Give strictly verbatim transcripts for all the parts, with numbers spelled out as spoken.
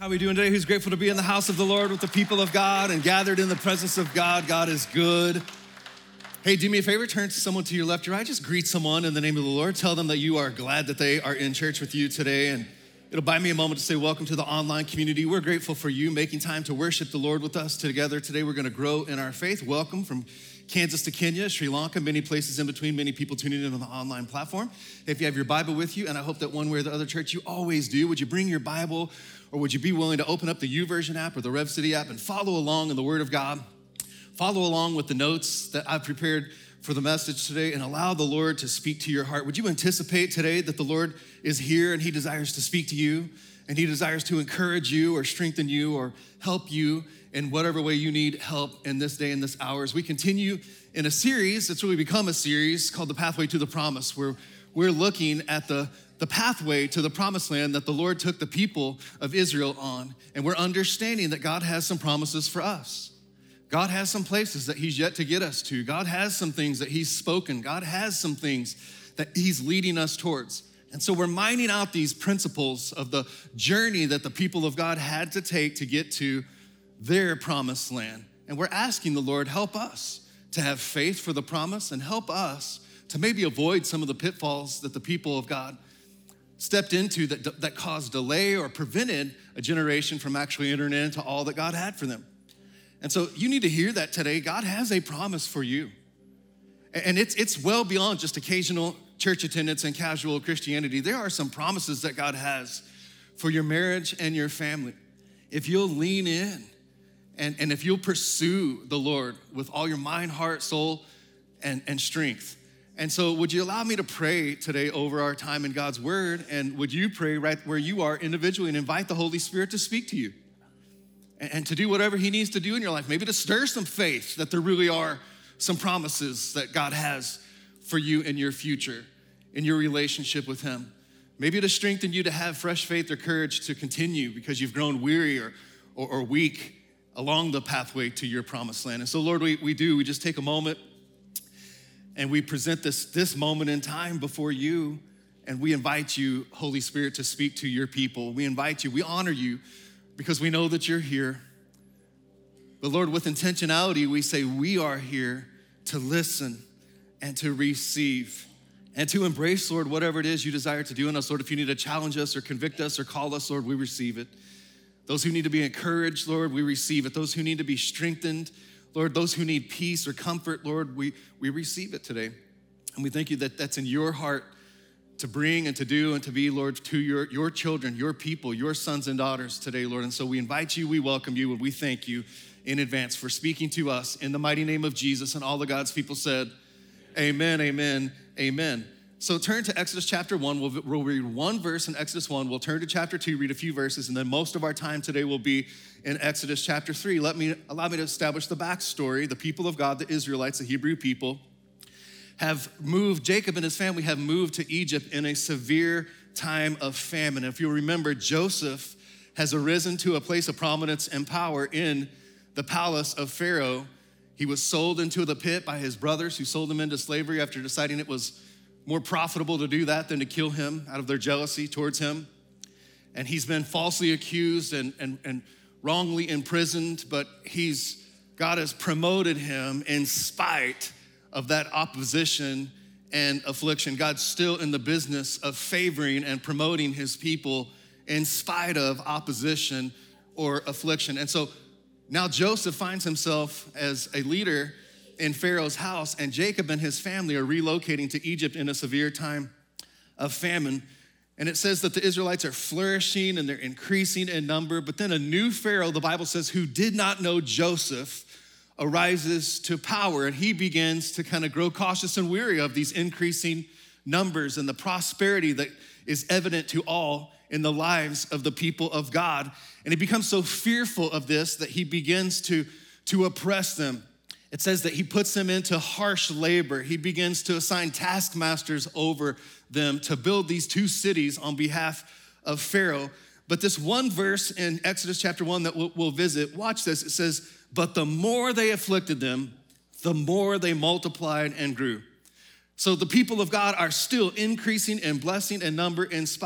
How are we doing today? Who's grateful to be in the house of the Lord with the people of God and gathered in the presence of God? God is good. Hey, do me a favor, turn to someone to your left or right. Just greet someone in the name of the Lord. Tell them that you are glad that they are in church with you today. And it'll buy me a moment to say welcome to the online community. We're grateful for you making time to worship the Lord with us together. Today we're gonna grow in our faith. Welcome from Kansas to Kenya, Sri Lanka, many places in between, many people tuning in on the online platform. If you have your Bible with you, and I hope that one way or the other, church, you always do, would you bring your Bible, or would you be willing to open up the YouVersion app or the Rev City app and follow along in the Word of God? Follow along with the notes that I've prepared for the message today and allow the Lord to speak to your heart. Would you anticipate today that the Lord is here and he desires to speak to you and he desires to encourage you or strengthen you or help you in whatever way you need help in this day and this hour? As we continue in a series, it's really become a series called The Pathway to the Promise, where we're looking at the, the pathway to the promised land that the Lord took the people of Israel on. And we're understanding that God has some promises for us. God has some places that he's yet to get us to. God has some things that he's spoken. God has some things that he's leading us towards. And so we're mining out these principles of the journey that the people of God had to take to get to their promised land. And we're asking the Lord, help us to have faith for the promise and help us to maybe avoid some of the pitfalls that the people of God stepped into that, that caused delay or prevented a generation from actually entering into all that God had for them. And so you need to hear that today. God has a promise for you. And it's, it's well beyond just occasional church attendance and casual Christianity. There are some promises that God has for your marriage and your family. If you'll lean in and, and if you'll pursue the Lord with all your mind, heart, soul, and, and strength. And so would you allow me to pray today over our time in God's word? And would you pray right where you are individually and invite the Holy Spirit to speak to you and, and to do whatever he needs to do in your life, maybe to stir some faith that there really are some promises that God has for you in your future, in your relationship with him. Maybe to strengthen you to have fresh faith or courage to continue because you've grown weary or, or, or weak along the pathway to your promised land. And so Lord, we, we do, we just take a moment and we present this, this moment in time before you, and we invite you, Holy Spirit, to speak to your people. We invite you, we honor you because we know that you're here. But Lord, with intentionality, we say we are here to listen and to receive and to embrace, Lord, whatever it is you desire to do in us. Lord, if you need to challenge us or convict us or call us, Lord, we receive it. Those who need to be encouraged, Lord, we receive it. Those who need to be strengthened, Lord, those who need peace or comfort, Lord, we, we receive it today. And we thank you that that's in your heart to bring and to do and to be, Lord, to your, your children, your people, your sons and daughters today, Lord. And so we invite you, we welcome you, and we thank you in advance for speaking to us in the mighty name of Jesus. And all the God's people said, amen, amen, amen. So turn to Exodus chapter one. We'll, we'll read one verse in Exodus one. We'll turn to chapter two, read a few verses, and then most of our time today will be in Exodus chapter three. Let me, allow me to establish the backstory. The people of God, the Israelites, the Hebrew people, have moved, Jacob and his family have moved to Egypt in a severe time of famine. If you'll remember, Joseph has arisen to a place of prominence and power in the palace of Pharaoh. He was sold into the pit by his brothers who sold him into slavery after deciding it was more profitable to do that than to kill him out of their jealousy towards him. And he's been falsely accused and, and, and wrongly imprisoned, but he's, God has promoted him in spite of that opposition and affliction. God's still in the business of favoring and promoting his people in spite of opposition or affliction. And so now Joseph finds himself as a leader in Pharaoh's house, and Jacob and his family are relocating to Egypt in a severe time of famine. And it says that the Israelites are flourishing and they're increasing in number, but then a new Pharaoh, the Bible says, who did not know Joseph, arises to power, and he begins to kind of grow cautious and weary of these increasing numbers and the prosperity that is evident to all in the lives of the people of God. And he becomes so fearful of this that he begins to, to oppress them. It says that he puts them into harsh labor. He begins to assign taskmasters over them to build these two cities on behalf of Pharaoh. But this one verse in Exodus chapter one that we'll, we'll visit, watch this. It says, but the more they afflicted them, the more they multiplied and grew. So the people of God are still increasing in blessing and number in spite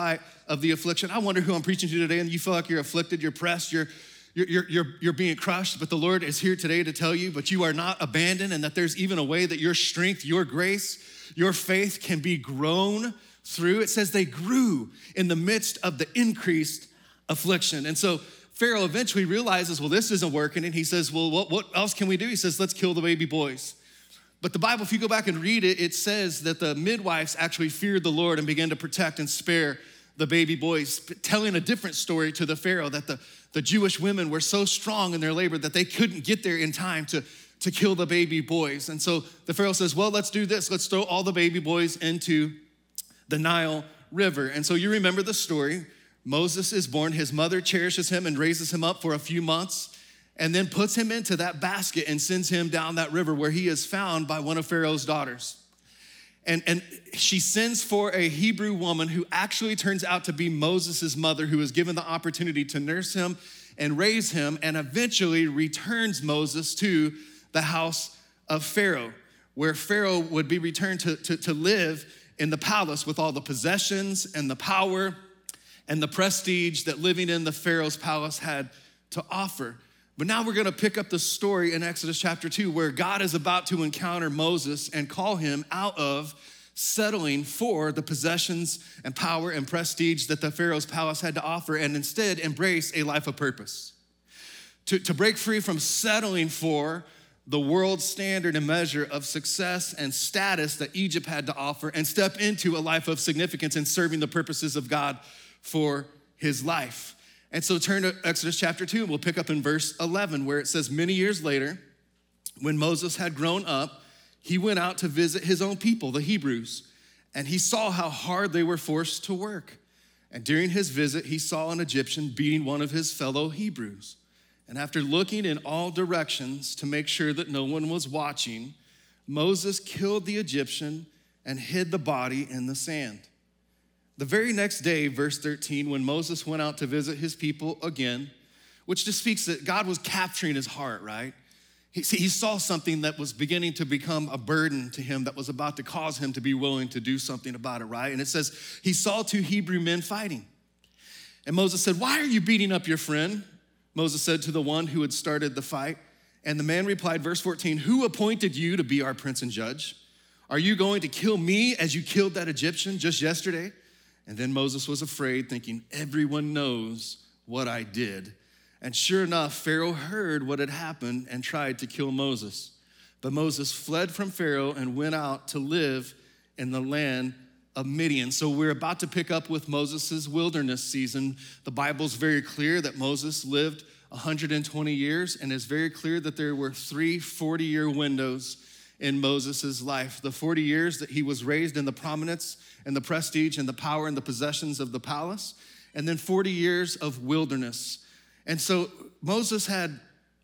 of the affliction. I wonder who I'm preaching to today, and you feel like you're afflicted, you're pressed, you're You're, you're, you're, you're being crushed, but the Lord is here today to tell you, but you are not abandoned, and that there's even a way that your strength, your grace, your faith can be grown through. It says they grew in the midst of the increased affliction. And so Pharaoh eventually realizes, well, this isn't working, and he says, well, what, what else can we do? He says, let's kill the baby boys. But the Bible, if you go back and read it, it says that the midwives actually feared the Lord and began to protect and spare the baby boys, telling a different story to the Pharaoh, that the, the Jewish women were so strong in their labor that they couldn't get there in time to, to kill the baby boys. And so the Pharaoh says, well, let's do this. Let's throw all the baby boys into the Nile River. And so you remember the story. Moses is born. His mother cherishes him and raises him up for a few months, and then puts him into that basket and sends him down that river, where he is found by one of Pharaoh's daughters. And, and she sends for a Hebrew woman who actually turns out to be Moses' mother, who is given the opportunity to nurse him and raise him, and eventually returns Moses to the house of Pharaoh, where Pharaoh would be returned to, to, to live in the palace with all the possessions and the power and the prestige that living in the Pharaoh's palace had to offer. But now we're gonna pick up the story in Exodus chapter two, where God is about to encounter Moses and call him out of settling for the possessions and power and prestige that the Pharaoh's palace had to offer, and instead embrace a life of purpose. To, to break free from settling for the world standard and measure of success and status that Egypt had to offer, and step into a life of significance in serving the purposes of God for his life. And so turn to Exodus chapter two, and we'll pick up in verse eleven, where it says, many years later, when Moses had grown up, he went out to visit his own people, the Hebrews, and he saw how hard they were forced to work. And during his visit, he saw an Egyptian beating one of his fellow Hebrews. And after looking in all directions to make sure that no one was watching, Moses killed the Egyptian and hid the body in the sand. The very next day, verse thirteen, when Moses went out to visit his people again, which just speaks that God was capturing his heart, right? He, see, he saw something that was beginning to become a burden to him, that was about to cause him to be willing to do something about it, right? And it says, he saw two Hebrew men fighting. And Moses said, why are you beating up your friend? Moses said to the one who had started the fight. And the man replied, verse fourteen, who appointed you to be our prince and judge? Are you going to kill me as you killed that Egyptian just yesterday? And then Moses was afraid, thinking, everyone knows what I did. And sure enough, Pharaoh heard what had happened and tried to kill Moses. But Moses fled from Pharaoh and went out to live in the land of Midian. So we're about to pick up with Moses' wilderness season. The Bible's very clear that Moses lived one hundred twenty years, and it's very clear that there were three forty-year windows in Moses' life. The forty years that he was raised in the prominence and the prestige and the power and the possessions of the palace, and then forty years of wilderness. And so Moses had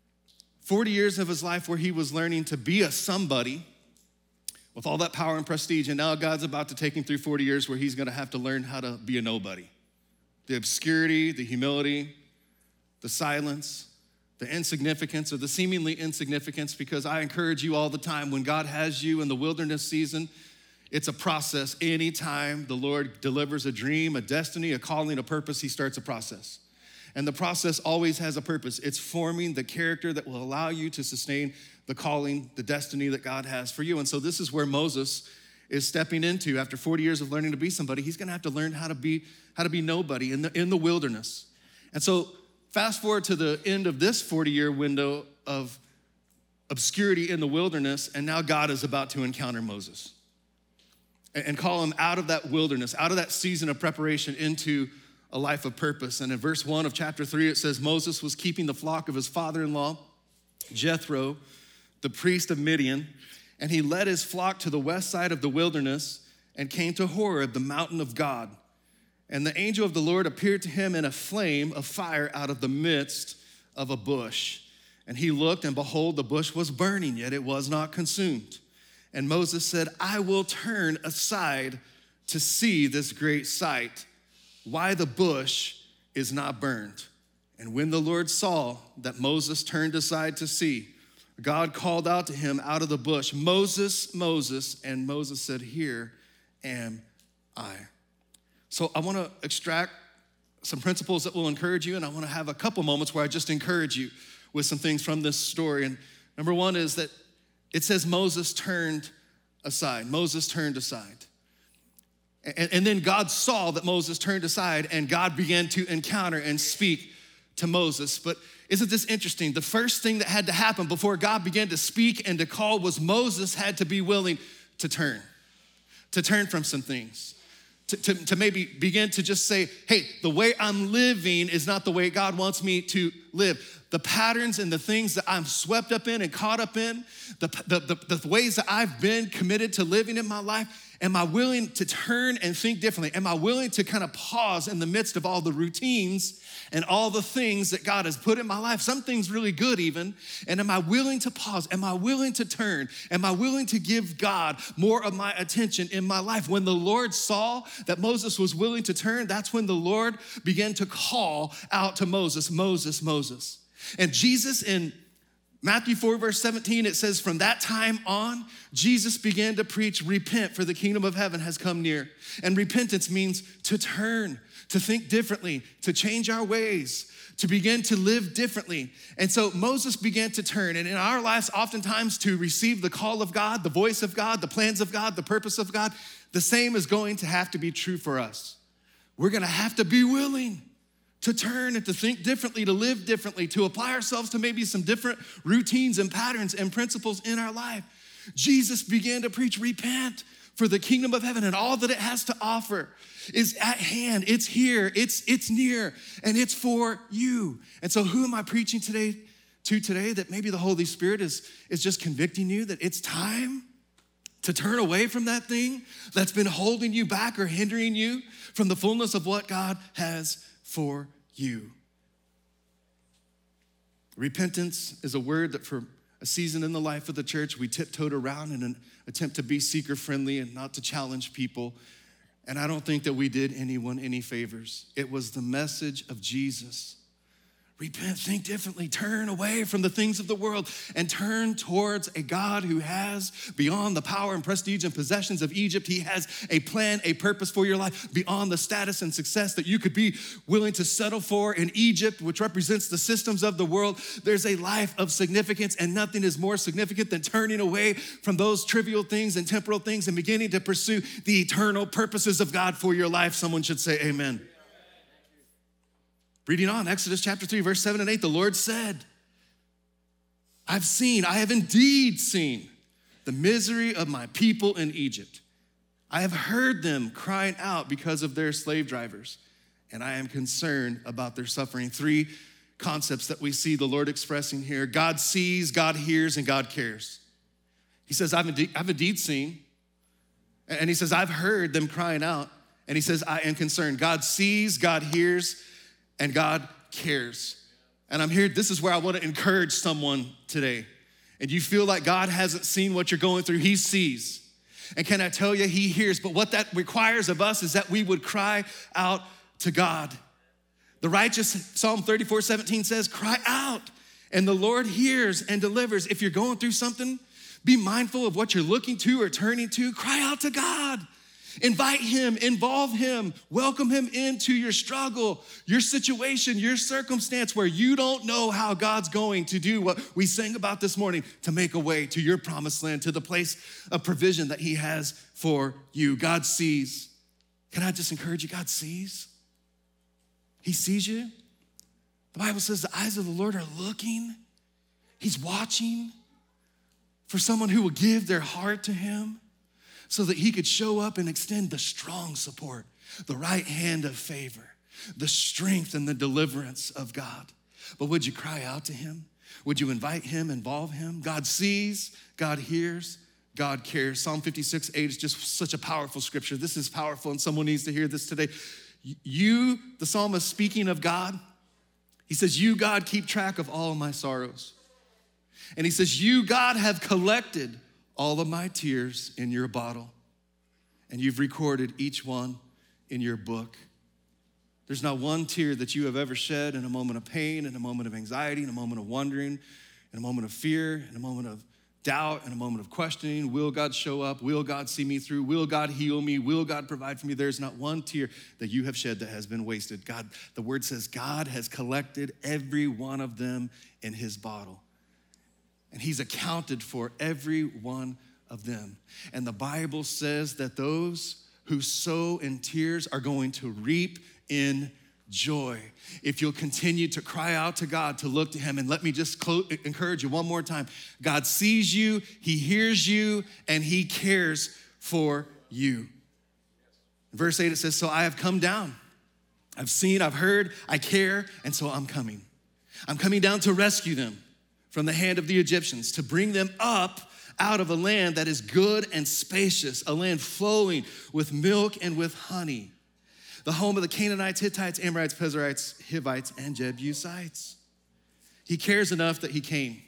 forty years of his life where he was learning to be a somebody with all that power and prestige, and now God's about to take him through forty years where he's gonna have to learn how to be a nobody. The obscurity, the humility, the silence, the insignificance, or the seemingly insignificance, because I encourage you all the time, when God has you in the wilderness season, it's a process. Anytime the Lord delivers a dream, a destiny, a calling, a purpose, he starts a process. And the process always has a purpose. It's forming the character that will allow you to sustain the calling, the destiny that God has for you. And so this is where Moses is stepping into. After forty years of learning to be somebody, he's gonna have to learn how to be, how to be nobody in the, in the wilderness. And so fast forward to the end of this forty-year window of obscurity in the wilderness, and now God is about to encounter Moses and call him out of that wilderness, out of that season of preparation into a life of purpose. And in verse one of chapter three, it says, Moses was keeping the flock of his father-in-law, Jethro, the priest of Midian, and he led his flock to the west side of the wilderness and came to Horeb, the mountain of God. And the angel of the Lord appeared to him in a flame of fire out of the midst of a bush. And he looked, and behold, the bush was burning, yet it was not consumed. And Moses said, I will turn aside to see this great sight, why the bush is not burned. And when the Lord saw that Moses turned aside to see, God called out to him out of the bush, Moses, Moses. And Moses said, here am I. So I want to extract some principles that will encourage you, and I want to have a couple moments where I just encourage you with some things from this story. And number one is that it says Moses turned aside. Moses turned aside. And, and then God saw that Moses turned aside, and God began to encounter and speak to Moses. But isn't this interesting? The first thing that had to happen before God began to speak and to call was Moses had to be willing to turn, to turn from some things. To, to, to maybe begin to just say, hey, the way I'm living is not the way God wants me to live. The patterns and the things that I'm swept up in and caught up in, the, the, the, the ways that I've been committed to living in my life, am I willing to turn and think differently? Am I willing to kind of pause in the midst of all the routines and all the things that God has put in my life? Some things really good even. And am I willing to pause? Am I willing to turn? Am I willing to give God more of my attention in my life? When the Lord saw that Moses was willing to turn, that's when the Lord began to call out to Moses, Moses, Moses. And Jesus in Matthew four, verse seventeen, it says, from that time on, Jesus began to preach, repent, for the kingdom of heaven has come near. And repentance means to turn, to think differently, to change our ways, to begin to live differently. And so Moses began to turn. And in our lives, oftentimes to receive the call of God, the voice of God, the plans of God, the purpose of God, the same is going to have to be true for us. We're gonna have to be willing to turn and to think differently, to live differently, to apply ourselves to maybe some different routines and patterns and principles in our life. Jesus began to preach, repent, for the kingdom of heaven and all that it has to offer is at hand. It's here, it's, it's near, and it's for you. And so who am I preaching today to today? That maybe the Holy Spirit is, is just convicting you that it's time to turn away from that thing that's been holding you back or hindering you from the fullness of what God has for you. Repentance is a word that for a season in the life of the church, we tiptoed around in an attempt to be seeker-friendly and not to challenge people. And I don't think that we did anyone any favors. It was the message of Jesus. Repent, think differently, turn away from the things of the world and turn towards a God who has, beyond the power and prestige and possessions of Egypt, he has a plan, a purpose for your life beyond the status and success that you could be willing to settle for in Egypt, which represents the systems of the world. There's a life of significance, and nothing is more significant than turning away from those trivial things and temporal things and beginning to pursue the eternal purposes of God for your life. Someone should say amen. Reading on, Exodus chapter three, verse seven and eight, the Lord said, I've seen, I have indeed seen the misery of my people in Egypt. I have heard them crying out because of their slave drivers, and I am concerned about their suffering. Three concepts that we see the Lord expressing here. God sees, God hears, and God cares. He says, I've indeed, I've indeed seen, and he says, I've heard them crying out, and he says, I am concerned. God sees, God hears, and God cares. And I'm here, this is where I want to encourage someone today. And you feel like God hasn't seen what you're going through, he sees. And can I tell you, he hears. But what that requires of us is that we would cry out to God. The righteous, Psalm thirty-four seventeen says, cry out, and the Lord hears and delivers. If you're going through something, be mindful of what you're looking to or turning to. Cry out to God. Invite him, involve him, welcome him into your struggle, your situation, your circumstance where you don't know how God's going to do what we sang about this morning, to make a way to your promised land, to the place of provision that he has for you. God sees. Can I just encourage you? God sees. He sees you. The Bible says the eyes of the Lord are looking. He's watching for someone who will give their heart to him, so that he could show up and extend the strong support, the right hand of favor, the strength and the deliverance of God. But would you cry out to him? Would you invite him, involve him? God sees, God hears, God cares. Psalm fifty-six eight is just such a powerful scripture. This is powerful, and someone needs to hear this today. You, the psalmist, speaking of God, he says, you, God, keep track of all of my sorrows. And he says, you, God, have collected all of my tears in your bottle, and you've recorded each one in your book. There's not one tear that you have ever shed in a moment of pain, in a moment of anxiety, in a moment of wondering, in a moment of fear, in a moment of doubt, in a moment of questioning. Will God show up? Will God see me through? Will God heal me? Will God provide for me? There's not one tear that you have shed that has been wasted. God, the word says God has collected every one of them in his bottle. And he's accounted for every one of them. And the Bible says that those who sow in tears are going to reap in joy. If you'll continue to cry out to God, to look to him, and let me just close, encourage you one more time. God sees you, he hears you, and he cares for you. Verse eight, it says, so I have come down. I've seen, I've heard, I care, and so I'm coming. I'm coming down to rescue them from the hand of the Egyptians, to bring them up out of a land that is good and spacious, a land flowing with milk and with honey, the home of the Canaanites, Hittites, Amorites, Perizzites, Hivites, and Jebusites. He cares enough that he came.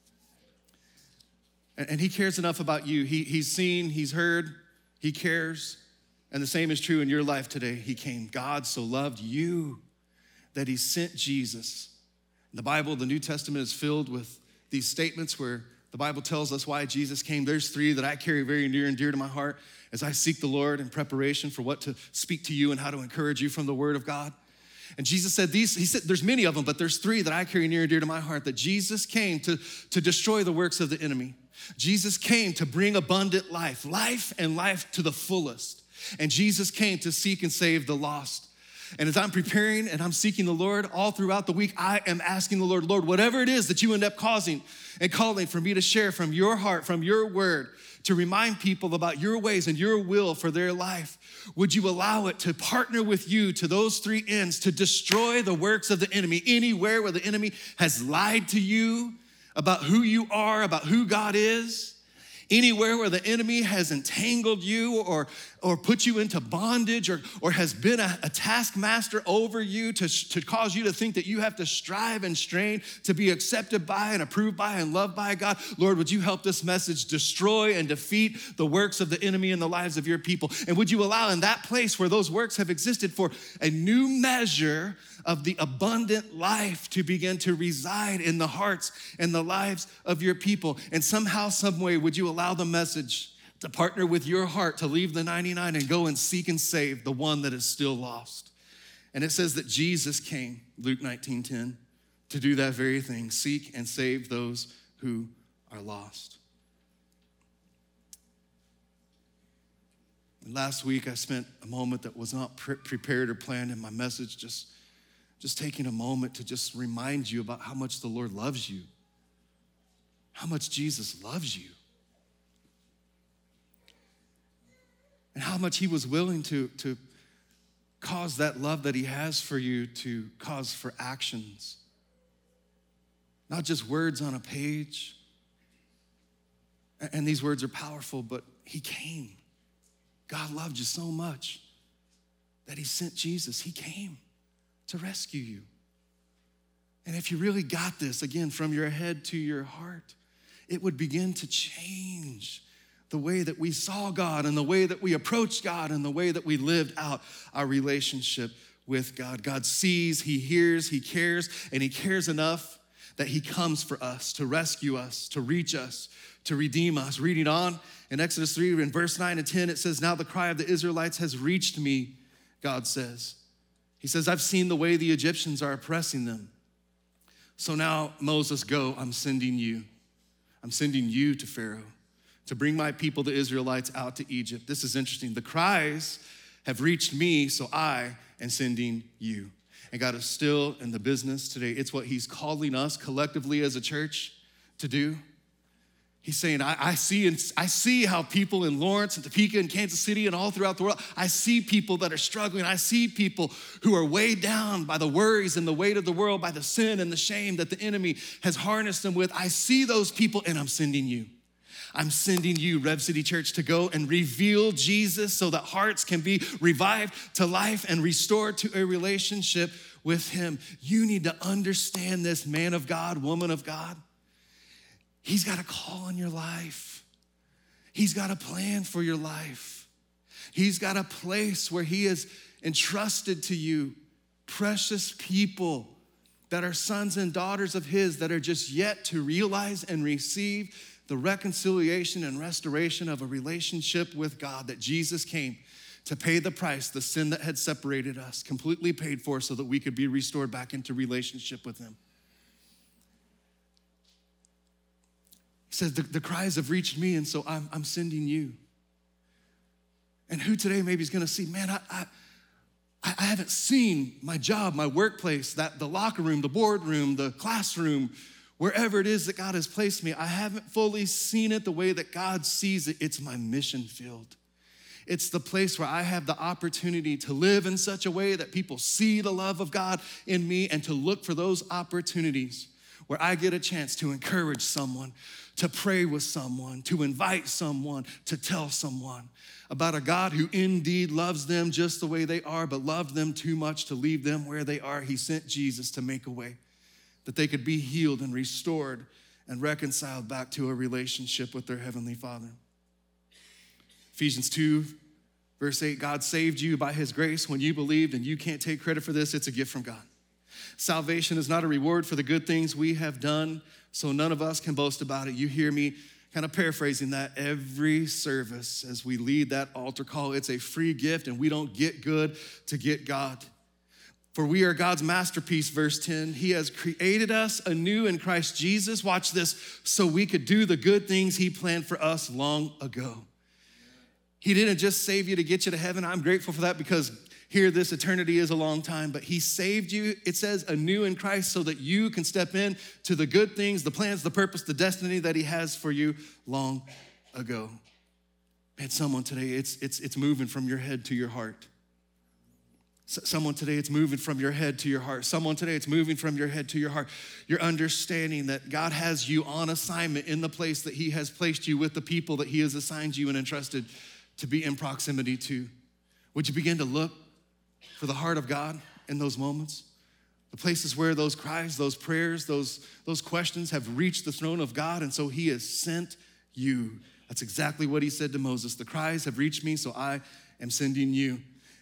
And he cares enough about you. He, he's seen, he's heard, he cares. And the same is true in your life today. He came. God so loved you that he sent Jesus. The Bible, the New Testament, is filled with these statements where the Bible tells us why Jesus came. There's three that I carry very near and dear to my heart as I seek the Lord in preparation for what to speak to you and how to encourage you from the Word of God. And Jesus said these, he said, there's many of them, but there's three that I carry near and dear to my heart, that Jesus came to, to destroy the works of the enemy. Jesus came to bring abundant life, life and life to the fullest. And Jesus came to seek and save the lost. And as I'm preparing and I'm seeking the Lord all throughout the week, I am asking the Lord, Lord, whatever it is that you end up causing and calling for me to share from your heart, from your word, to remind people about your ways and your will for their life, would you allow it to partner with you to those three ends, to destroy the works of the enemy, anywhere where the enemy has lied to you about who you are, about who God is? Anywhere where the enemy has entangled you or, or put you into bondage or, or has been a, a taskmaster over you to, to cause you to think that you have to strive and strain to be accepted by and approved by and loved by God, Lord, would you help this message destroy and defeat the works of the enemy in the lives of your people? And would you allow in that place where those works have existed for a new measure of the abundant life to begin to reside in the hearts and the lives of your people? And somehow, some way, would you allow the message to partner with your heart to leave the ninety-nine and go and seek and save the one that is still lost? And it says that Jesus came, Luke nineteen ten, to do that very thing, seek and save those who are lost. And last week, I spent a moment that was not pre- prepared or planned in my message, just Just taking a moment to just remind you about how much the Lord loves you, how much Jesus loves you, and how much he was willing to, to cause that love that he has for you to cause for actions. Not just words on a page. And these words are powerful, but he came. God loved you so much that he sent Jesus. He came to rescue you. And if you really got this, again, from your head to your heart, it would begin to change the way that we saw God and the way that we approached God and the way that we lived out our relationship with God. God sees, he hears, he cares, and he cares enough that he comes for us, to rescue us, to reach us, to redeem us. Reading on in Exodus three, in verse nine and ten, it says, now the cry of the Israelites has reached me, God says. He says, I've seen the way the Egyptians are oppressing them. So now, Moses, go, I'm sending you. I'm sending you to Pharaoh to bring my people, the Israelites, out to Egypt. This is interesting. The cries have reached me, so I am sending you. And God is still in the business today. It's what he's calling us collectively as a church to do. He's saying, I, I see and I see how people in Lawrence and Topeka and Kansas City and all throughout the world, I see people that are struggling. I see people who are weighed down by the worries and the weight of the world, by the sin and the shame that the enemy has harnessed them with. I see those people, and I'm sending you. I'm sending you, Rev City Church, to go and reveal Jesus so that hearts can be revived to life and restored to a relationship with him. You need to understand this, man of God, woman of God. He's got a call on your life. He's got a plan for your life. He's got a place where he has entrusted to you precious people that are sons and daughters of his that are just yet to realize and receive the reconciliation and restoration of a relationship with God, that Jesus came to pay the price, the sin that had separated us, completely paid for so that we could be restored back into relationship with him. He says, the, the cries have reached me, and so I'm, I'm sending you. And who today maybe is gonna see, man, I, I, I haven't seen my job, my workplace, that the locker room, the boardroom, the classroom, wherever it is that God has placed me, I haven't fully seen it the way that God sees it. It's my mission field. It's the place where I have the opportunity to live in such a way that people see the love of God in me, and to look for those opportunities where I get a chance to encourage someone, to pray with someone, to invite someone, to tell someone about a God who indeed loves them just the way they are, but loved them too much to leave them where they are. He sent Jesus to make a way that they could be healed and restored and reconciled back to a relationship with their Heavenly Father. Ephesians two, verse eight, God saved you by his grace when you believed, and you can't take credit for this. It's a gift from God. Salvation is not a reward for the good things we have done, so none of us can boast about it. You hear me kind of paraphrasing that every service as we lead that altar call. It's a free gift, and we don't get good to get God. For we are God's masterpiece, verse ten. He has created us anew in Christ Jesus, watch this, so we could do the good things he planned for us long ago. He didn't just save you to get you to heaven. I'm grateful for that, because here this eternity is a long time, but he saved you, it says, anew in Christ, so that you can step in to the good things, the plans, the purpose, the destiny that he has for you long ago. Man, someone today, it's, it's, it's moving from your head to your heart. Someone today, it's moving from your head to your heart. Someone today, it's moving from your head to your heart. You're understanding that God has you on assignment in the place that he has placed you with the people that he has assigned you and entrusted to be in proximity to. Would you begin to look for the heart of God in those moments? The places where those cries, those prayers, those, those questions have reached the throne of God, and so he has sent you. That's exactly what he said to Moses. The cries have reached me, so I am sending you.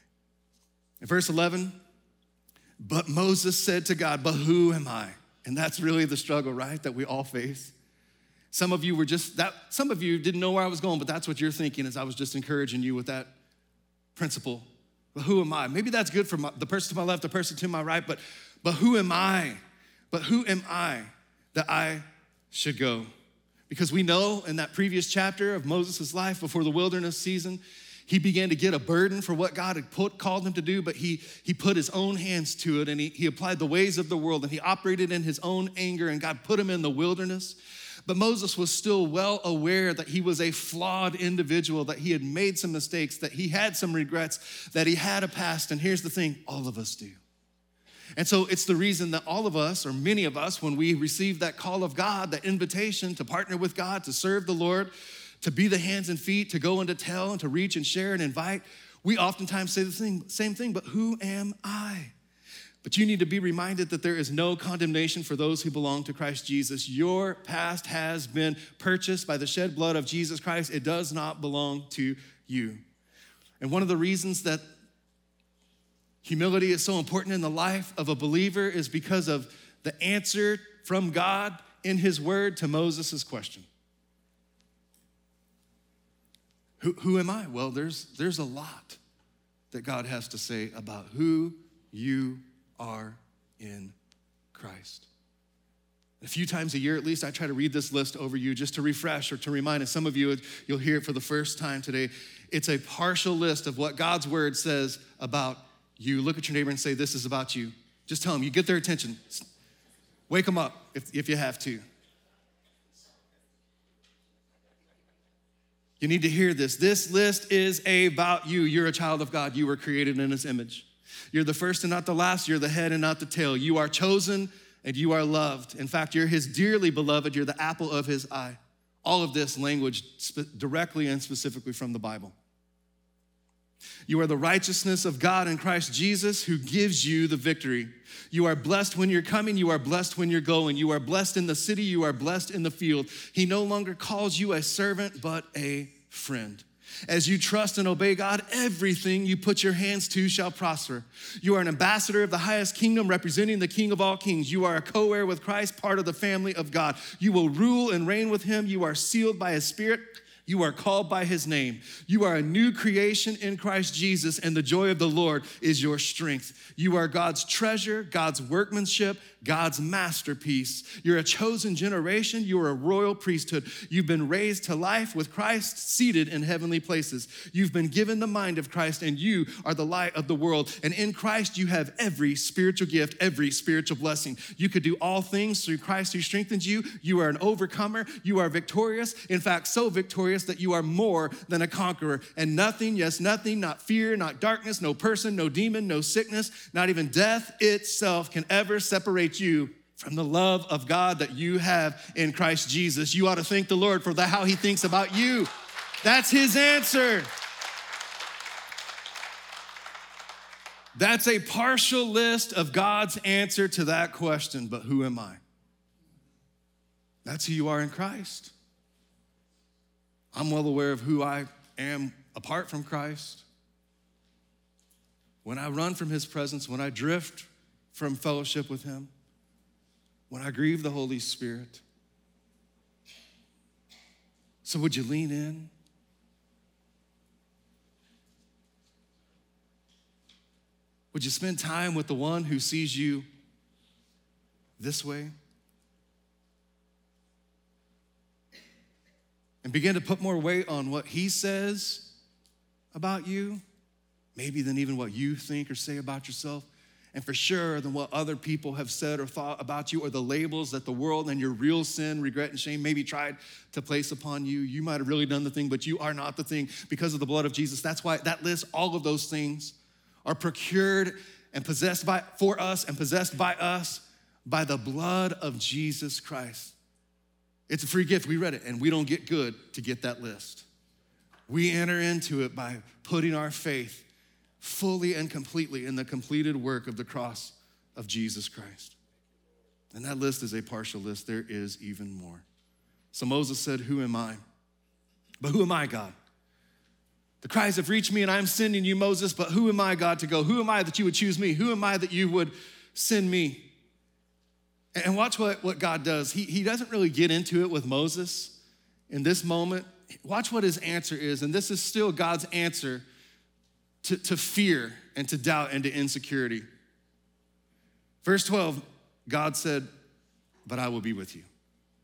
In verse eleven, but Moses said to God, but who am I? And that's really the struggle, right, that we all face. Some of you were just, that. some of you didn't know where I was going, but that's what you're thinking as I was just encouraging you with that principle. But who am I? Maybe that's good for my, the person to my left, the person to my right, but, but who am I? But who am I that I should go? Because we know in that previous chapter of Moses' life before the wilderness season, he began to get a burden for what God had put, called him to do, but he, he put his own hands to it, and he, he applied the ways of the world, and he operated in his own anger, and God put him in the wilderness. But Moses was still well aware that he was a flawed individual, that he had made some mistakes, that he had some regrets, that he had a past. And here's the thing, all of us do. And so it's the reason that all of us, or many of us, when we receive that call of God, that invitation to partner with God, to serve the Lord, to be the hands and feet, to go and to tell and to reach and share and invite, we oftentimes say the thing, same thing, but who am I? But you need to be reminded that there is no condemnation for those who belong to Christ Jesus. Your past has been purchased by the shed blood of Jesus Christ. It does not belong to you. And one of the reasons that humility is so important in the life of a believer is because of the answer from God in his word to Moses' question. Who, who am I? Well, there's, there's a lot that God has to say about who you are in Christ. A few times a year at least, I try to read this list over you just to refresh or to remind us. Some of you, you'll hear it for the first time today. It's a partial list of what God's word says about you. Look at your neighbor and say, this is about you. Just tell them, you get their attention. Wake them up if, if you have to. You need to hear this. This list is about you. You're a child of God. You were created in his image. You're the first and not the last. You're the head and not the tail. You are chosen and you are loved. In fact, you're his dearly beloved. You're the apple of his eye. All of this language spe- directly and specifically from the Bible. You are the righteousness of God in Christ Jesus, who gives you the victory. You are blessed when you're coming. You are blessed when you're going. You are blessed in the city. You are blessed in the field. He no longer calls you a servant, but a friend. As you trust and obey God, everything you put your hands to shall prosper. You are an ambassador of the highest kingdom, representing the King of all kings. You are a co-heir with Christ, part of the family of God. You will rule and reign with him. You are sealed by his Spirit. You are called by his name. You are a new creation in Christ Jesus, and the joy of the Lord is your strength. You are God's treasure, God's workmanship, God's masterpiece. You're a chosen generation. You are a royal priesthood. You've been raised to life with Christ, seated in heavenly places. You've been given the mind of Christ, and you are the light of the world. And in Christ, you have every spiritual gift, every spiritual blessing. You could do all things through Christ who strengthens you. You are an overcomer. You are victorious. In fact, so victorious that you are more than a conqueror. And nothing, yes, nothing, not fear, not darkness, no person, no demon, no sickness, not even death itself can ever separate you from the love of God that you have in Christ Jesus. You ought to thank the Lord for the, how he thinks about you. That's his answer. That's a partial list of God's answer to that question, but who am I? That's who you are in Christ. I'm well aware of who I am apart from Christ. When I run from his presence, when I drift from fellowship with him, when I grieve the Holy Spirit. So would you lean in? Would you spend time with the one who sees you this way? And begin to put more weight on what he says about you, maybe than even what you think or say about yourself, and for sure than what other people have said or thought about you, or the labels that the world and your real sin, regret, and shame maybe tried to place upon you. You might have really done the thing, but you are not the thing because of the blood of Jesus. That's why that list, all of those things are procured and possessed by for us and possessed by us by the blood of Jesus Christ. It's a free gift. We read it, and we don't get good to get that list. We enter into it by putting our faith fully and completely in the completed work of the cross of Jesus Christ. And that list is a partial list. There is even more. So Moses said, who am I? But who am I, God? The cries have reached me, and I'm sending you, Moses, but who am I, God, to go? Who am I that you would choose me? Who am I that you would send me? And watch what, what God does. He, he doesn't really get into it with Moses in this moment. Watch what his answer is. And this is still God's answer to, to fear and to doubt and to insecurity. Verse twelve, God said, but I will be with you.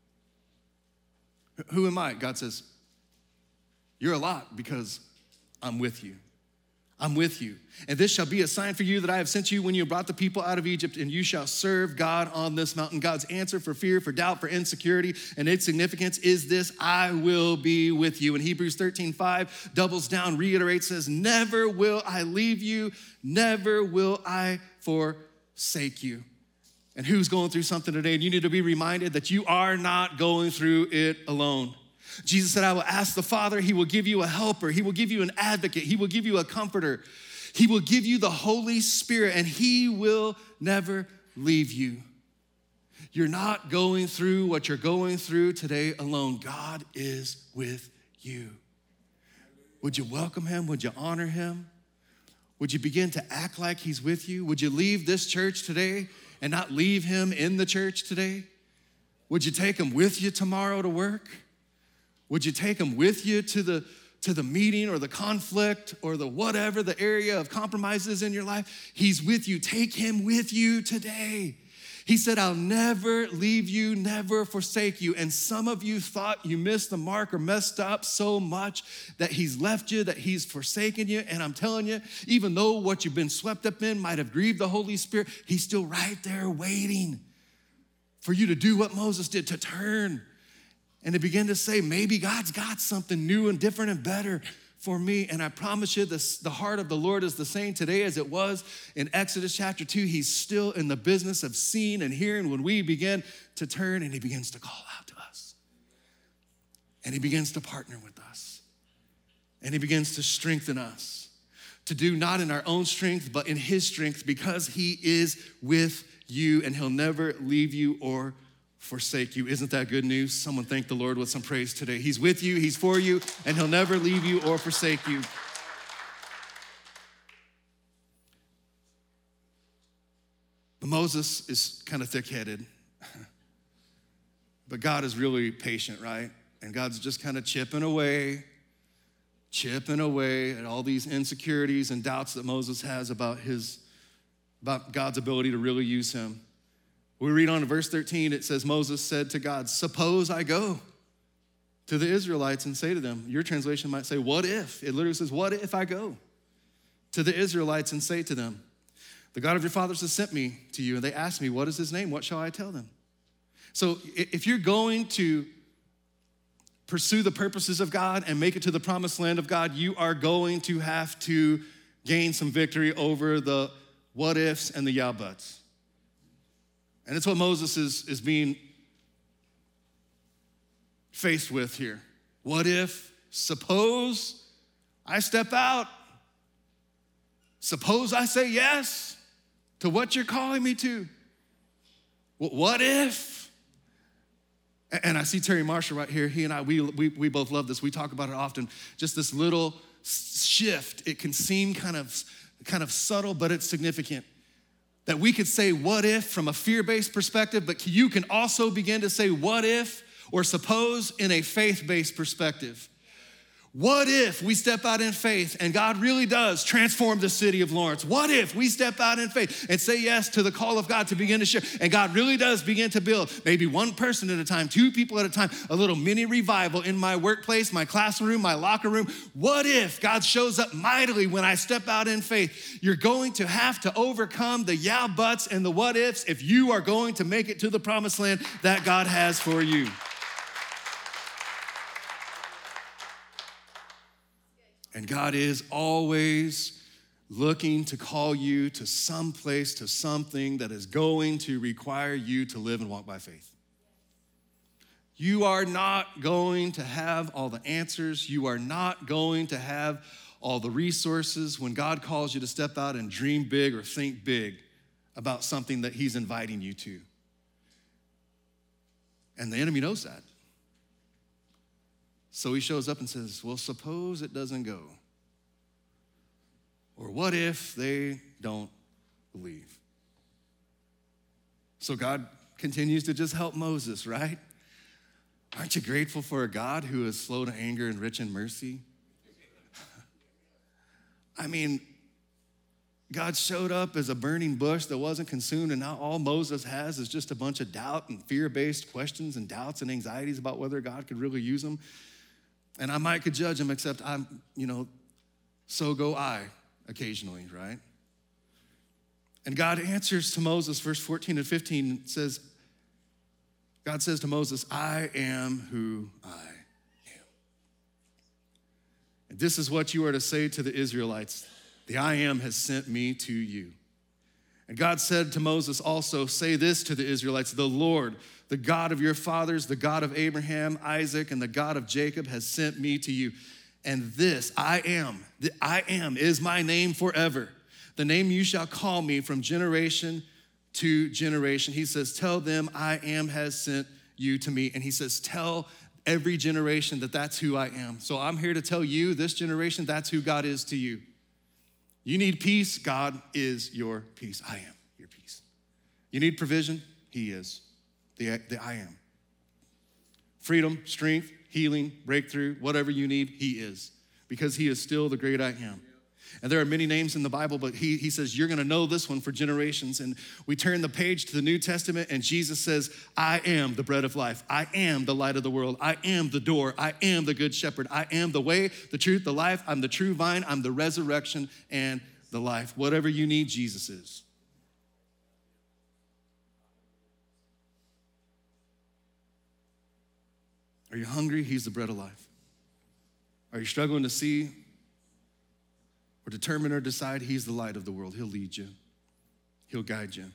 Who am I? God says, you're a lot because I'm with you. I'm with you. And this shall be a sign for you that I have sent you when you brought the people out of Egypt, and you shall serve God on this mountain. God's answer for fear, for doubt, for insecurity, and its significance is this: I will be with you. And Hebrews thirteen five doubles down, reiterates, says, never will I leave you, never will I forsake you. And who's going through something today? And you need to be reminded that you are not going through it alone. Jesus said, I will ask the Father, he will give you a helper, he will give you an advocate, he will give you a comforter, he will give you the Holy Spirit, and he will never leave you. You're not going through what you're going through today alone. God is with you. Would you welcome him? Would you honor him? Would you begin to act like he's with you? Would you leave this church today and not leave him in the church today? Would you take him with you tomorrow to work? Would you take him with you to the, to the meeting or the conflict or the whatever the area of compromises in your life? He's with you. Take him with you today. He said, I'll never leave you, never forsake you. And some of you thought you missed the mark or messed up so much that he's left you, that he's forsaken you. And I'm telling you, even though what you've been swept up in might have grieved the Holy Spirit, he's still right there waiting for you to do what Moses did, to turn and to begin to say, maybe God's got something new and different and better for me. And I promise you, this, the heart of the Lord is the same today as it was in Exodus chapter two. He's still in the business of seeing and hearing when we begin to turn, and he begins to call out to us. And he begins to partner with us. And he begins to strengthen us to do not in our own strength, but in his strength, because he is with you and he'll never leave you or forsake you. Isn't that good news? Someone thank the Lord with some praise today. He's with you, he's for you, and he'll never leave you or forsake you. But Moses is kind of thick-headed. But God is really patient, right? And God's just kind of chipping away, chipping away at all these insecurities and doubts that Moses has about his, about God's ability to really use him. We read on in verse thirteen, it says, Moses said to God, suppose I go to the Israelites and say to them, your translation might say, what if? It literally says, what if I go to the Israelites and say to them, the God of your fathers has sent me to you, and they asked me, what is his name? What shall I tell them? So if you're going to pursue the purposes of God and make it to the promised land of God, you are going to have to gain some victory over the what ifs and the yeah buts. And it's what Moses is, is being faced with here. What if, suppose I step out? Suppose I say yes to what you're calling me to? What if? And I see Terry Marshall right here. He and I, we, we, we both love this. We talk about it often. Just this little shift. It can seem kind of, kind of subtle, but it's significant. That we could say what if from a fear-based perspective, but you can also begin to say what if or suppose in a faith-based perspective. What if we step out in faith and God really does transform the city of Lawrence? What if we step out in faith and say yes to the call of God to begin to share, and God really does begin to build maybe one person at a time, two people at a time, a little mini revival in my workplace, my classroom, my locker room? What if God shows up mightily when I step out in faith? You're going to have to overcome the yeah buts and the what ifs if you are going to make it to the promised land that God has for you. And God is always looking to call you to some place, to something that is going to require you to live and walk by faith. You are not going to have all the answers. You are not going to have all the resources when God calls you to step out and dream big or think big about something that he's inviting you to. And the enemy knows that. So he shows up and says, well, suppose it doesn't go. Or what if they don't believe? So God continues to just help Moses, right? Aren't you grateful for a God who is slow to anger and rich in mercy? I mean, God showed up as a burning bush that wasn't consumed, and now all Moses has is just a bunch of doubt and fear-based questions and doubts and anxieties about whether God could really use him. And I might could judge him, except I'm, you know, so go I occasionally, right? And God answers to Moses, verse fourteen and fifteen says, God says to Moses, I am who I am. And this is what you are to say to the Israelites. The I am has sent me to you. And God said to Moses also, say this to the Israelites, the Lord, the God of your fathers, the God of Abraham, Isaac, and the God of Jacob has sent me to you. And this, I am, the I am is my name forever. The name you shall call me from generation to generation. He says, tell them I am has sent you to me. And he says, tell every generation that that's who I am. So I'm here to tell you, this generation, that's who God is to you. You need peace, God is your peace. I am your peace. You need provision, he is the, the I am. Freedom, strength, healing, breakthrough, whatever you need, he is. Because he is still the great I am. And there are many names in the Bible, but he, he says, you're gonna know this one for generations. And we turn the page to the New Testament and Jesus says, I am the bread of life. I am the light of the world. I am the door. I am the good shepherd. I am the way, the truth, the life. I'm the true vine. I'm the resurrection and the life. Whatever you need, Jesus is. Are you hungry? He's the bread of life. Are you struggling to see or determine or decide? He's the light of the world. He'll lead you. He'll guide you.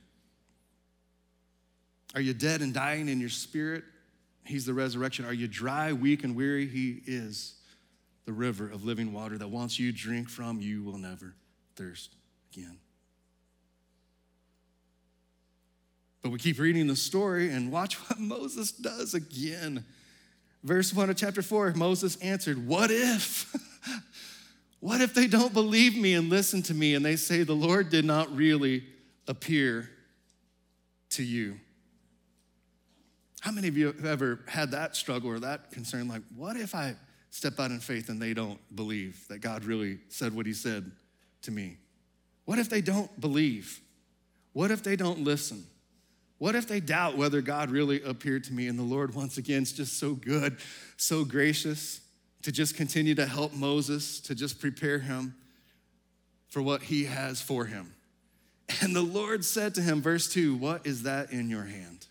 Are you dead and dying in your spirit? He's the resurrection. Are you dry, weak, and weary? He is the river of living water that once you drink from, you will never thirst again. But we keep reading the story and watch what Moses does again. Verse one of chapter four, Moses answered, what if? What if they don't believe me and listen to me and they say the Lord did not really appear to you? How many of you have ever had that struggle or that concern? Like, what if I step out in faith and they don't believe that God really said what he said to me? What if they don't believe? What if they don't listen? What if they doubt whether God really appeared to me? And the Lord, once again, is just so good, so gracious to just continue to help Moses, to just prepare him for what he has for him. And the Lord said to him, verse two, what is that in your hand?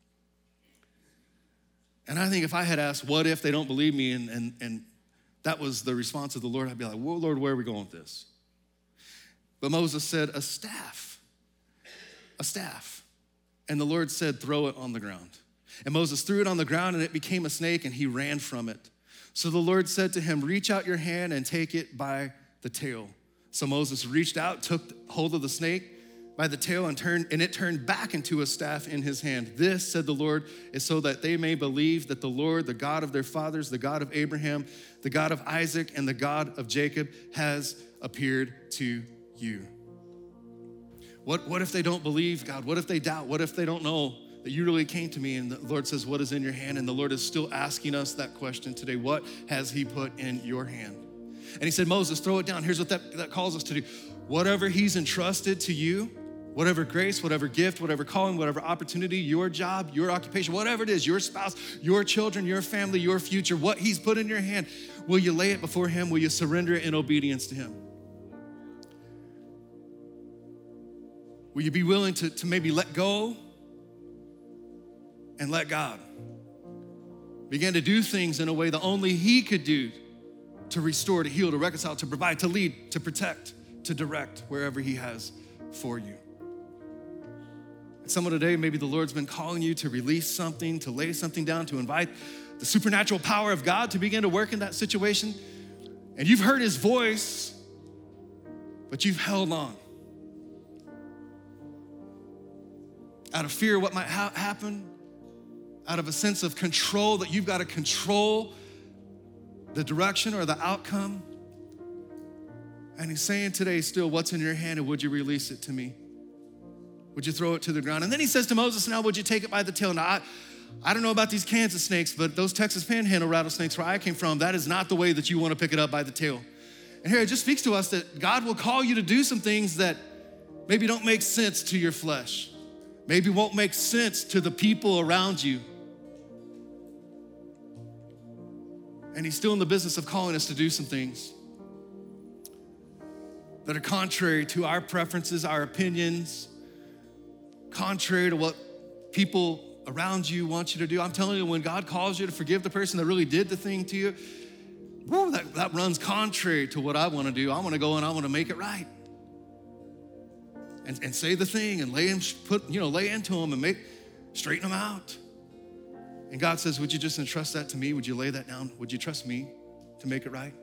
And I think if I had asked, what if they don't believe me? And, and, and that was the response of the Lord, I'd be like, whoa, Lord, where are we going with this? But Moses said, a staff, a staff. And the Lord said, throw it on the ground. And Moses threw it on the ground and it became a snake and he ran from it. So the Lord said to him, reach out your hand and take it by the tail. So Moses reached out, took hold of the snake by the tail and turned, and it turned back into a staff in his hand. This, said the Lord, is so that they may believe that the Lord, the God of their fathers, the God of Abraham, the God of Isaac, and the God of Jacob has appeared to you. What, what if they don't believe, God? What if they doubt? What if they don't know that you really came to me? And the Lord says, what is in your hand? And the Lord is still asking us that question today. What has he put in your hand? And he said, Moses, throw it down. Here's what that, that calls us to do. Whatever he's entrusted to you, whatever grace, whatever gift, whatever calling, whatever opportunity, your job, your occupation, whatever it is, your spouse, your children, your family, your future, what he's put in your hand, will you lay it before him? Will you surrender it in obedience to him? Will you be willing to, to maybe let go and let God? Begin to do things in a way that only he could do, to restore, to heal, to reconcile, to provide, to lead, to protect, to direct wherever he has for you. And someone today, maybe the Lord's been calling you to release something, to lay something down, to invite the supernatural power of God to begin to work in that situation. And you've heard his voice, but you've held on. Out of fear of what might ha- happen, out of a sense of control, that you've got to control the direction or the outcome. And he's saying today still, what's in your hand, and would you release it to me? Would you throw it to the ground? And then he says to Moses, now would you take it by the tail? Now, I, I don't know about these Kansas snakes, but those Texas panhandle rattlesnakes where I came from, that is not the way that you want to pick it up by the tail. And here it just speaks to us that God will call you to do some things that maybe don't make sense to your flesh. Maybe won't make sense to the people around you. And he's still in the business of calling us to do some things that are contrary to our preferences, our opinions, contrary to what people around you want you to do. I'm telling you, when God calls you to forgive the person that really did the thing to you, whoa, that, that runs contrary to what I want to do. I want to go and I want to make it right. And, and say the thing and lay him, put, you know, lay into him and make, straighten him out. And God says, would you just entrust that to me? Would you lay that down? Would you trust me to make it right?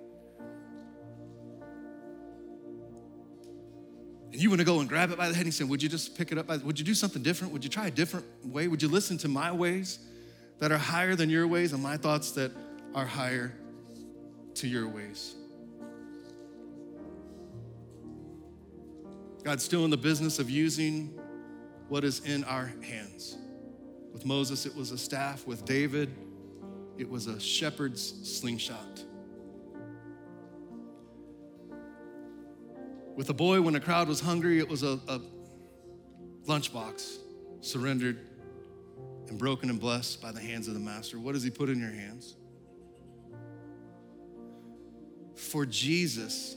And you want to go and grab it by the head and he said, would you just pick it up? By, would you do something different? Would you try a different way? Would you listen to my ways that are higher than your ways and my thoughts that are higher to your ways? God's still in the business of using what is in our hands. With Moses, it was a staff. With David, it was a shepherd's slingshot. With the boy, when the crowd was hungry, it was a, a lunchbox surrendered and broken and blessed by the hands of the master. What does he put in your hands? For Jesus,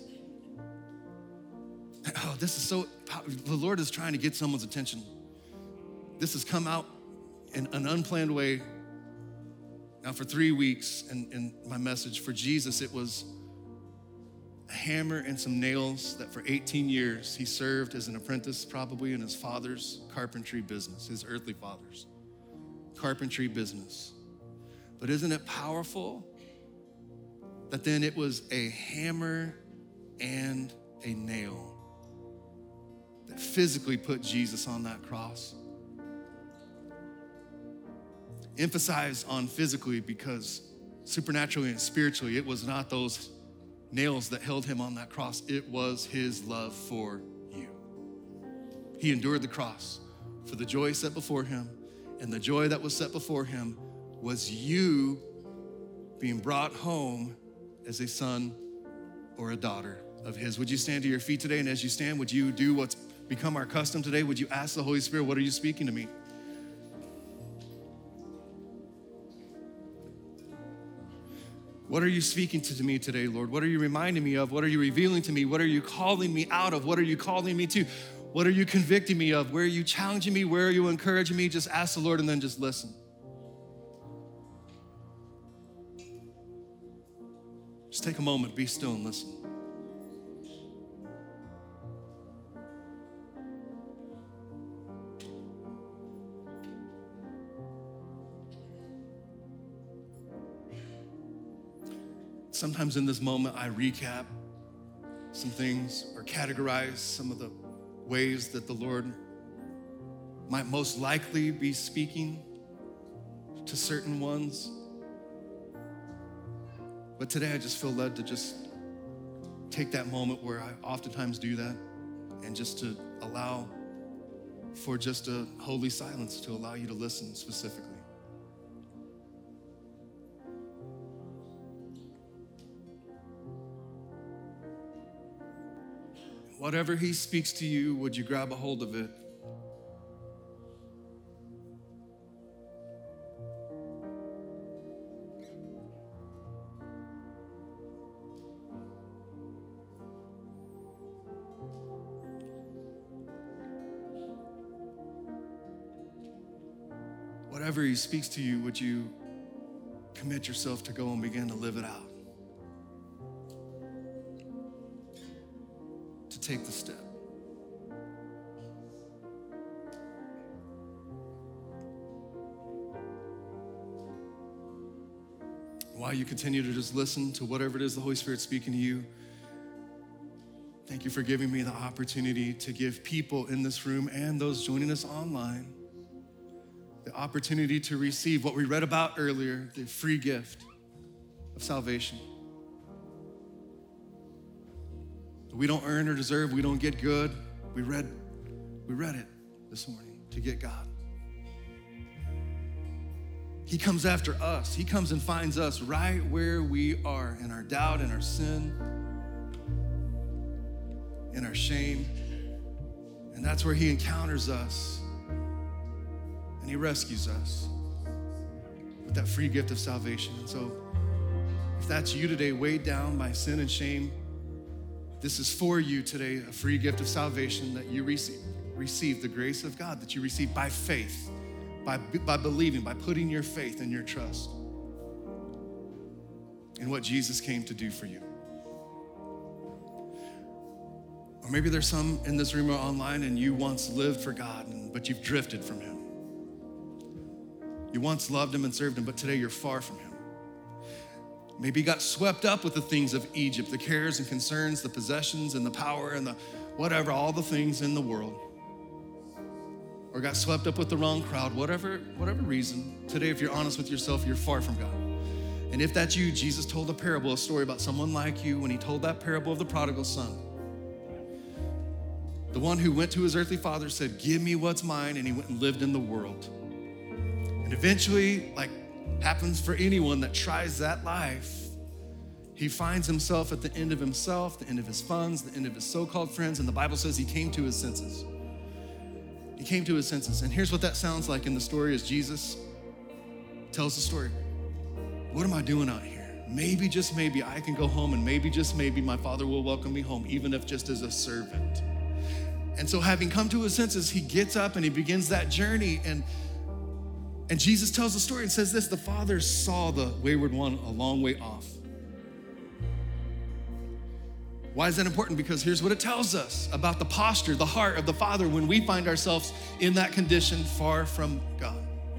oh, this is so, the Lord is trying to get someone's attention. This has come out in an unplanned way now for three weeks, and, and my message for Jesus, it was a hammer and some nails that for eighteen years he served as an apprentice, probably in his father's carpentry business, his earthly father's carpentry business. But isn't it powerful that then it was a hammer and a nail that physically put Jesus on that cross? emphasize on physically because supernaturally and spiritually, it was not those nails that held him on that cross. It was his love for you. He endured the cross for the joy set before him, and the joy that was set before him was you being brought home as a son or a daughter of his. Would you stand to your feet today? And as you stand, would you do what's become our custom today? Would you ask the Holy Spirit, what are you speaking to me? What are you speaking to me today, Lord? What are you reminding me of? What are you revealing to me? What are you calling me out of? What are you calling me to? What are you convicting me of? Where are you challenging me? Where are you encouraging me? Just ask the Lord and then just listen. Just take a moment, be still and listen. Sometimes in this moment, I recap some things or categorize some of the ways that the Lord might most likely be speaking to certain ones. But today I just feel led to just take that moment where I oftentimes do that and just to allow for just a holy silence to allow you to listen specifically. Whatever he speaks to you, would you grab a hold of it? Whatever he speaks to you, would you commit yourself to go and begin to live it out? To take the step. While you continue to just listen to whatever it is the Holy Spirit's speaking to you, thank you for giving me the opportunity to give people in this room and those joining us online the opportunity to receive what we read about earlier, the free gift of salvation. We don't earn or deserve, we don't get good. We read, we read it this morning, to get God. He comes after us. He comes and finds us right where we are, in our doubt, in our sin, in our shame. And that's where he encounters us. And he rescues us with that free gift of salvation. And so if that's you today, weighed down by sin and shame, this is for you today, a free gift of salvation that you receive. Receive the grace of God that you receive by faith, by, by believing, by putting your faith and your trust in what Jesus came to do for you. Or maybe there's some in this room or online and you once lived for God, but you've drifted from him. You once loved him and served him, but today you're far from him. Maybe you got swept up with the things of Egypt, the cares and concerns, the possessions and the power and the whatever, all the things in the world. Or got swept up with the wrong crowd, whatever, whatever reason. Today, if you're honest with yourself, you're far from God. And if that's you, Jesus told a parable, a story about someone like you when he told that parable of the prodigal son. The one who went to his earthly father said, give me what's mine, and he went and lived in the world. And eventually, like happens for anyone that tries that life, he finds himself at the end of himself, the end of his funds, the end of his so-called friends, and the Bible says he came to his senses. He came to his senses. And here's what that sounds like in the story as Jesus tells the story. What am I doing out here? Maybe, just maybe, I can go home, and maybe, just maybe, my father will welcome me home, even if just as a servant. And so having come to his senses, he gets up and he begins that journey. And, and Jesus tells the story and says this: the father saw the wayward one a long way off. Why is that important? Because here's what it tells us about the posture, the heart of the Father when we find ourselves in that condition far from God.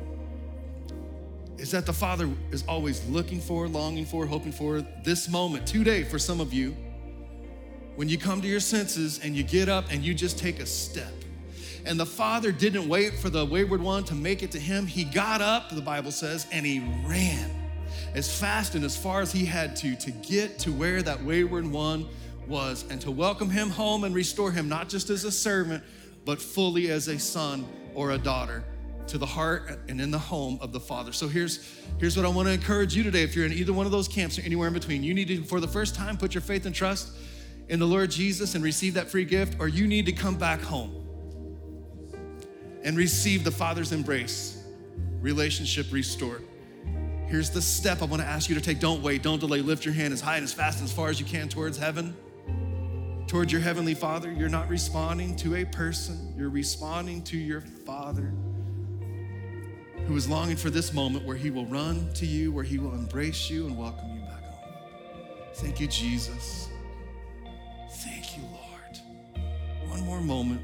Is that the Father is always looking for, longing for, hoping for this moment today for some of you, when you come to your senses and you get up and you just take a step. And the father didn't wait for the wayward one to make it to him. He got up, the Bible says, and he ran as fast and as far as he had to to get to where that wayward one was and to welcome him home and restore him, not just as a servant, but fully as a son or a daughter to the heart and in the home of the Father. So here's, here's what I want to encourage you today. If you're in either one of those camps or anywhere in between, you need to, for the first time, put your faith and trust in the Lord Jesus and receive that free gift, or you need to come back home and receive the Father's embrace, relationship restored. Here's the step I want to ask you to take. Don't wait, don't delay. Lift your hand as high and as fast and as far as you can towards heaven, towards your Heavenly Father. You're not responding to a person, you're responding to your Father, who is longing for this moment where he will run to you, where he will embrace you and welcome you back home. Thank you, Jesus. Thank you, Lord. One more moment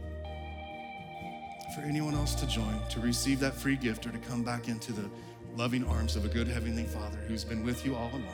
for anyone else to join, to receive that free gift or to come back into the loving arms of a good Heavenly Father who's been with you all along.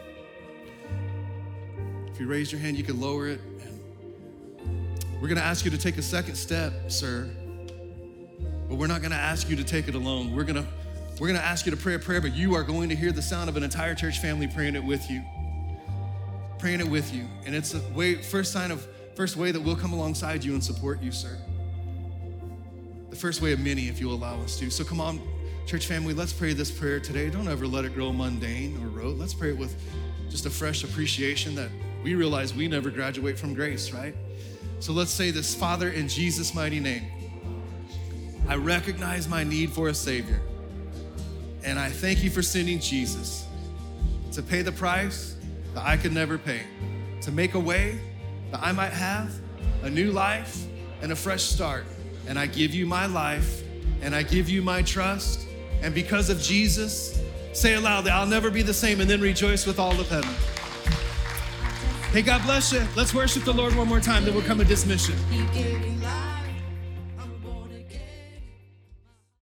If you raise your hand, you can lower it. And we're gonna ask you to take a second step, sir. But we're not gonna ask you to take it alone. We're gonna, we're gonna ask you to pray a prayer, but you are going to hear the sound of an entire church family praying it with you. Praying it with you. And it's a way, first sign of, first way that we'll come alongside you and support you, sir. The first way of many, if you'll allow us to. So come on, church family, let's pray this prayer today. Don't ever let it grow mundane or rote. Let's pray it with just a fresh appreciation that we realize we never graduate from grace, right? So let's say this. Father, in Jesus' mighty name, I recognize my need for a Savior. And I thank you for sending Jesus to pay the price that I could never pay, to make a way that I might have a new life and a fresh start. And I give you my life and I give you my trust. And because of Jesus, say it loudly, I'll never be the same, and then rejoice with all of heaven. Hey, God bless you. Let's worship the Lord one more time, then we'll come to dismission.